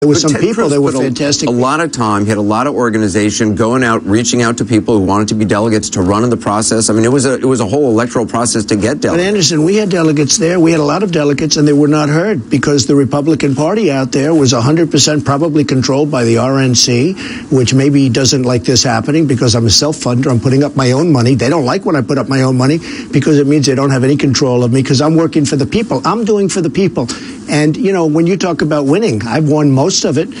There were some people that were fantastic. A lot of time, he had a lot of organization going out, reaching out to people who wanted to be delegates to run in the process. I mean, it was a whole electoral process to get delegates. But Anderson, we had delegates there. We had a lot of delegates, and they were not heard because the Republican Party out there was 100% probably controlled by the RNC, which maybe doesn't like this happening because I'm a self-funder. I'm putting up my own money. They don't like when I put up my own money because it means they don't have any control of me because I'm working for the people. I'm doing for the people. And, you know, when you talk about winning, I've won most of it.